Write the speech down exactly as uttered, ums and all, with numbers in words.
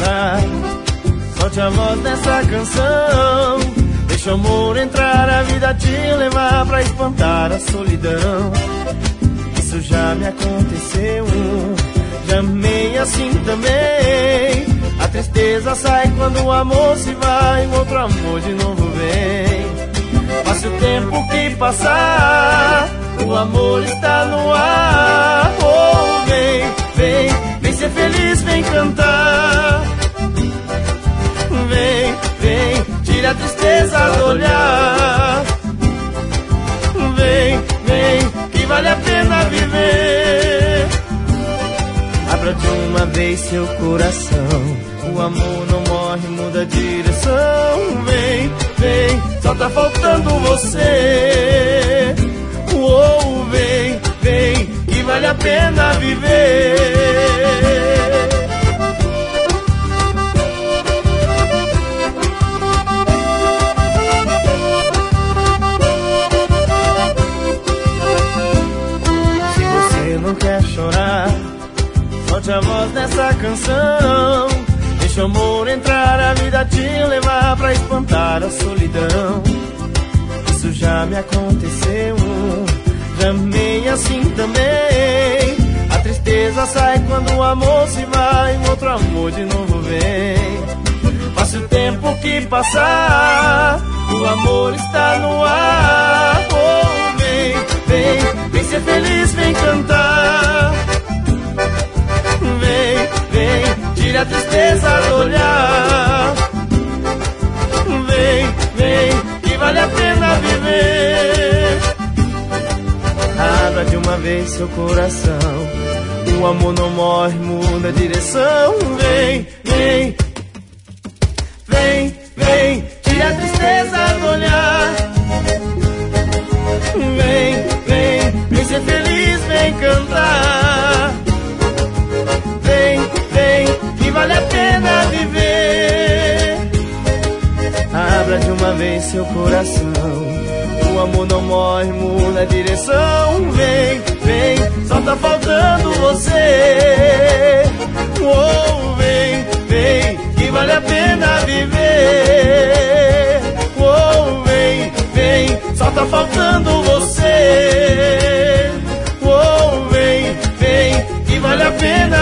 chorar, solte a voz dessa canção. Deixa o amor entrar, a vida te levar pra espantar a solidão. Isso já me aconteceu, já amei assim também. A tristeza sai quando o amor se vai, o outro amor de novo vem. Passe o tempo que passar, o amor está no ar. Oh, vem, vem, vem ser feliz, vem cantar. Vem, vem, tira a tristeza do olhar. Vem, vem, que vale a pena viver. Abra de uma vez seu coração, o amor não morre, muda a direção. Vem, vem, só tá faltando você. Uou, vem, vem, que vale a pena viver. Se você não quer chorar, solte a voz dessa canção. Deixa o amor entrar, a vida te levar pra espantar a solidão. Isso já me aconteceu, já amei assim também. A tristeza sai quando o amor se vai, um outro amor de novo vem. Passe o tempo que passar, o amor está no ar. Oh, vem, vem, vem ser feliz, vem cantar. Vem, vem, tira a tristeza do olhar. Vem, vem, que vale a pena viver. Abra de uma vez seu coração, o amor não morre, muda a direção. Vem, vem, vem, vem, tira a tristeza do olhar. Vem, vem, vem ser feliz, vem cantar. Vem, vem, que vale a pena viver. Abra de uma vez seu coração, o amor não morre, muda a direção. Vem, vem, só tá faltando você. Oh, vem, vem, que vale a pena viver. Oh, vem, vem, só tá faltando você. Oh, vem, vem, que vale a pena